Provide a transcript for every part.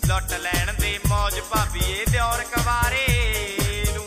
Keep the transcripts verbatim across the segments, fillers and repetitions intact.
ਲੁੱਟ ਲੈਣ ਦੇ ਮੌਜ ਭਾਬੀਏ ਦਿਓਰ ਕਵਾਰੇ ਨੂੰ।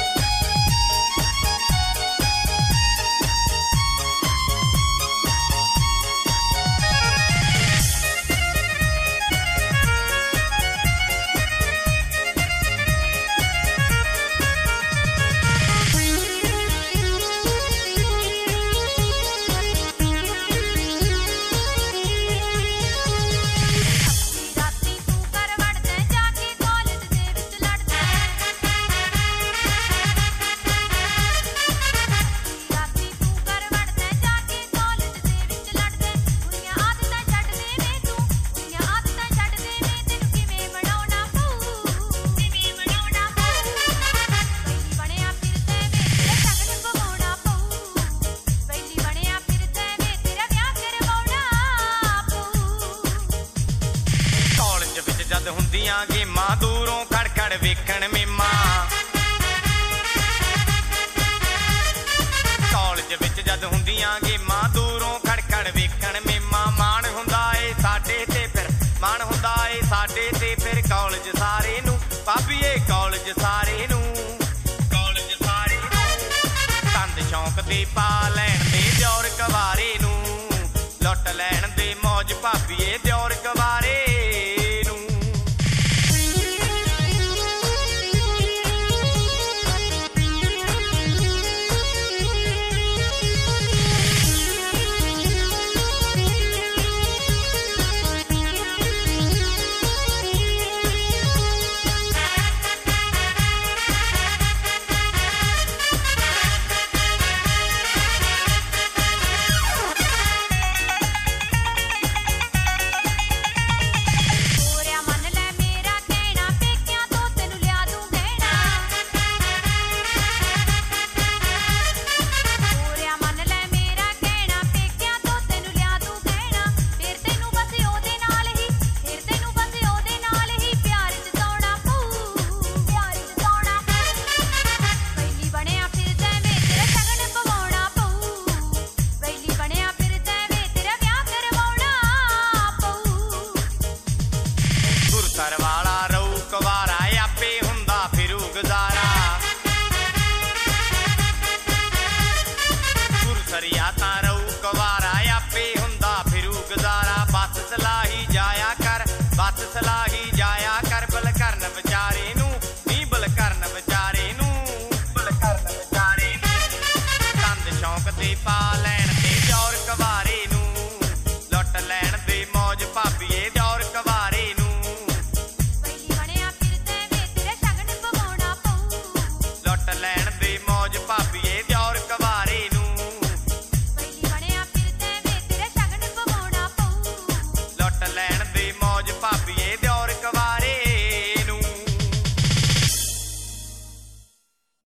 ਜਦ ਹੁੰਦੀਆਂ ਗੇਮਾਂ ਦੂਰੋਂ ਖੜਖੜ ਵੇਖਣ ਮੇਮਾ, ਕਾਲਜ ਵਿੱਚ ਜਦ ਹੁੰਦੀਆਂ ਗੇਮਾਂ ਦੂਰੋਂ ਖੜਖੜ ਵੇਖਣ ਮੇਮਾ। ਮਾਣ ਹੁੰਦਾ ਏ ਸਾਡੇ ਤੇ ਫਿਰ ਮਾਣ ਹੁੰਦਾ ਏ ਸਾਡੇ ਤੇ ਫਿਰ ਕਾਲਜ ਸਾਰੇ ਨੂੰ ਭਾਬੀਏ ਕਾਲਜ ਸਾਰੇ ਨੂੰ ਕਾਲਜ ਸਾਰੇ ਨੂੰ। ਤੰਦ ਸ਼ੌਂਕ ਦੇ ਪਾ